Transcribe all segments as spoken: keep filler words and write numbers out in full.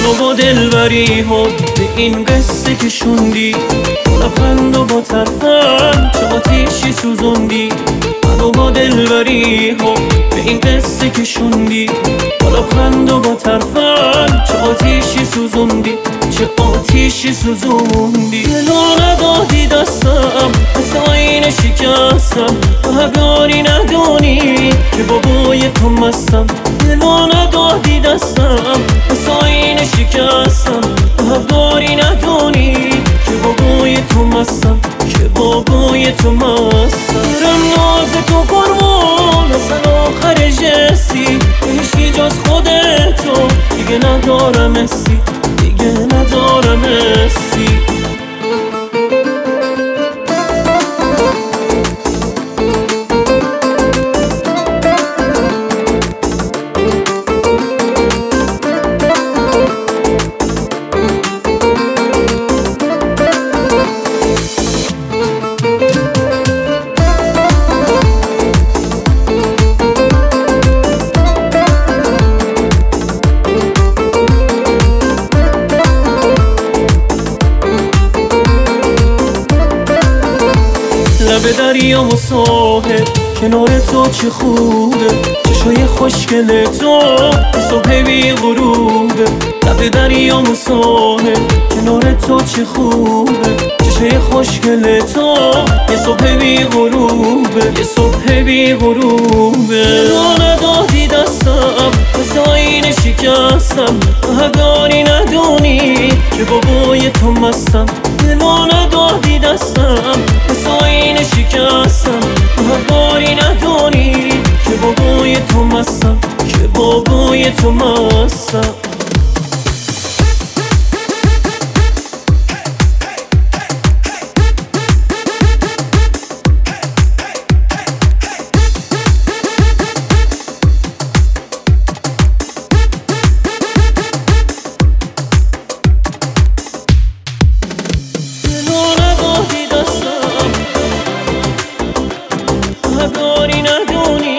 با دلبری ها به این قصه که شوندی، لبخند و با ترفند چه آتیشی سوزوندی. منو با دلبری ها به این قصه که شوندی، لبخند و با ترفند چه آتیشی سوزوندی، چه آتیشی سوزوندی. دلو ندادی دستم مثل آینه شکستم، تو هگاری ندونی که بابای تو مستم. دلو ندادی دستم مثل آینه شکستم، تو هگاری ندونی که بابای تو مستم، که بابای تو مستم. برم ناز تو قربان اصلا آخر جسی، هیچی جز خودتو دیگه ندارم اسی، دیگه ندارم اسی. لب دریا و ساحل کنار تو چه خوبه، چشای خوشگل تو صبح بی غروبه. لب دریا و ساحل کنار تو چه خوبه، چشای خوشگل تو یه صبح بی غروبه، یه صبح بی غروبه. دلو ندادی دستم مثل آینه شکستم، تو هگاری ندونی که بابای تو مستم. دلو ندادی دستم مثل آینه شکستم، تو هگاری ندونی که بابای تو مستم، که بابای تو مستم. هگاری ندونی،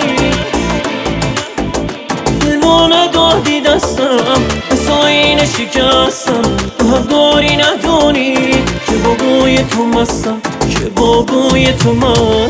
دلو ندادی دستم مثل آینه شکستم، تو هگاری ندونی که بابای تو مستم، که بابای تو مستم.